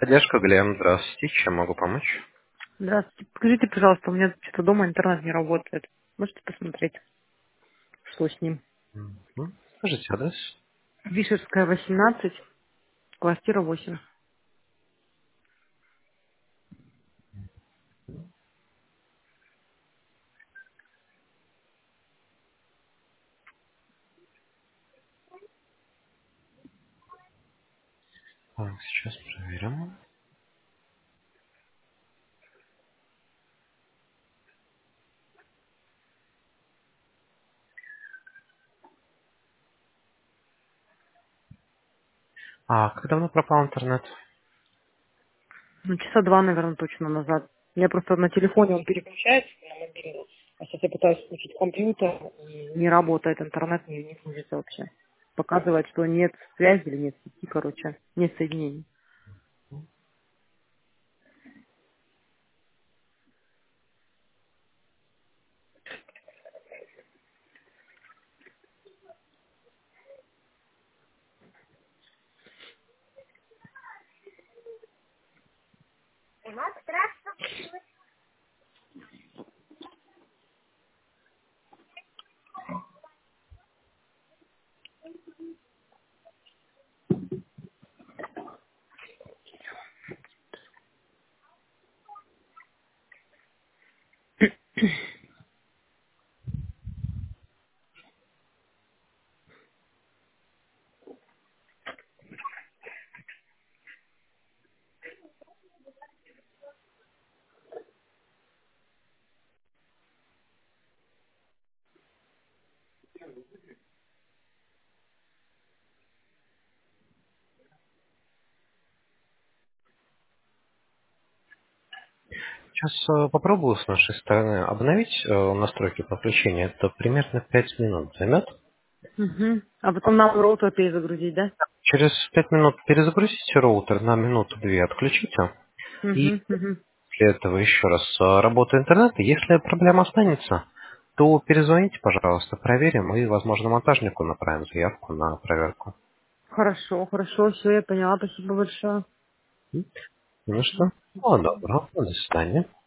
Поддержка, Глеб, здравствуйте. Чем могу помочь? Здравствуйте. Скажите, пожалуйста, у меня что-то дома интернет не работает. Можете посмотреть, что с ним? Скажите адрес. Вишерская, 18, квартира 8. Так, сейчас проверим. А как давно пропал интернет? Ну, часа два, наверное, точно назад. У меня просто на телефоне он переключается на мобильный. А сейчас я пытаюсь включить компьютер, и не работает интернет, не служится вообще. Показывает, что нет связи или нет сети, короче, нет соединений. Сейчас попробую с нашей стороны обновить настройки подключения. Это примерно 5 минут займет. Угу. А потом нам роутер перезагрузить, да? Через 5 минут перезагрузите роутер, на минуту-две отключите. И Угу, угу. после этого еще раз работа интернета. Если проблема останется, то перезвоните, пожалуйста, проверим и, возможно, монтажнику направим заявку на проверку. Хорошо, хорошо, все, я поняла, спасибо большое. Ну что? Мгм. Добро. До свидания.